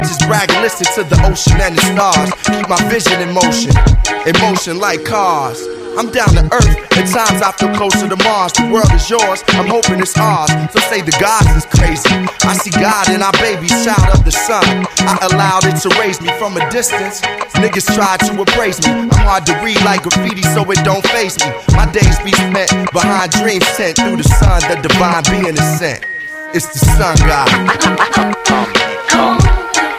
Just brag and listen to the ocean and the stars. Keep my vision in motion like cars. I'm down to earth, at times I feel closer to Mars. The world is yours, I'm hoping it's ours. So say the gods is crazy. I see God in our baby, child of the sun. I allowed it to raise me from a distance. Niggas try to appraise me. I'm hard to read like graffiti, so it don't faze me. My days be spent behind dreams sent through the sun. The divine being is sent. It's the sun god.